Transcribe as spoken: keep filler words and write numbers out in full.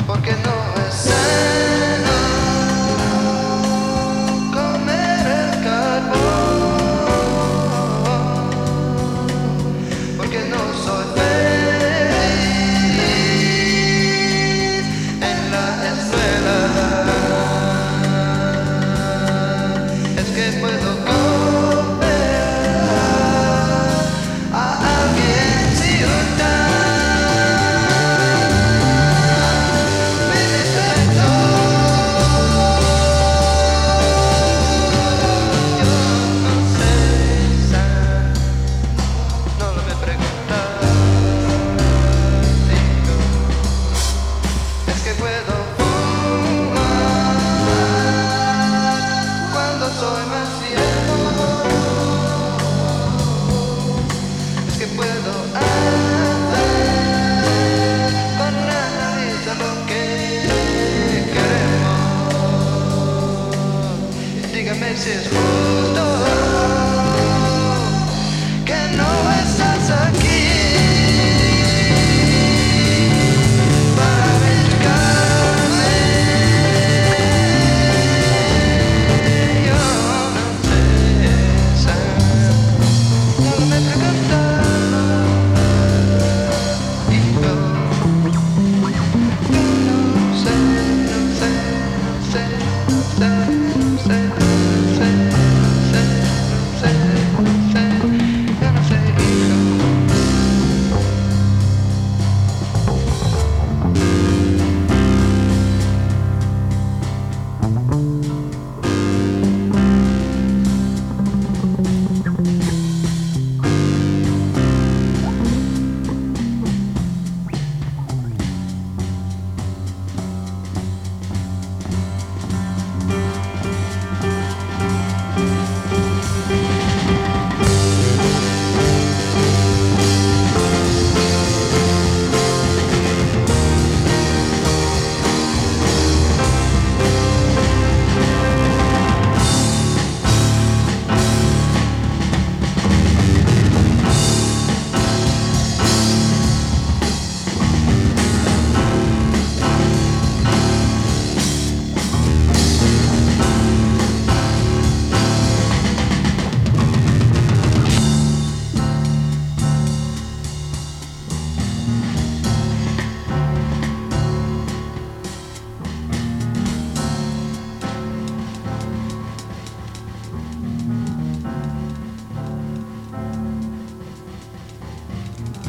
porque no es sano comer el carbón, porque no soy feliz en la escuela. Es que puedo comer a alguien si está. Soy más viejo, es que puedo hacer con la nariz lo que queremos. Dígame si es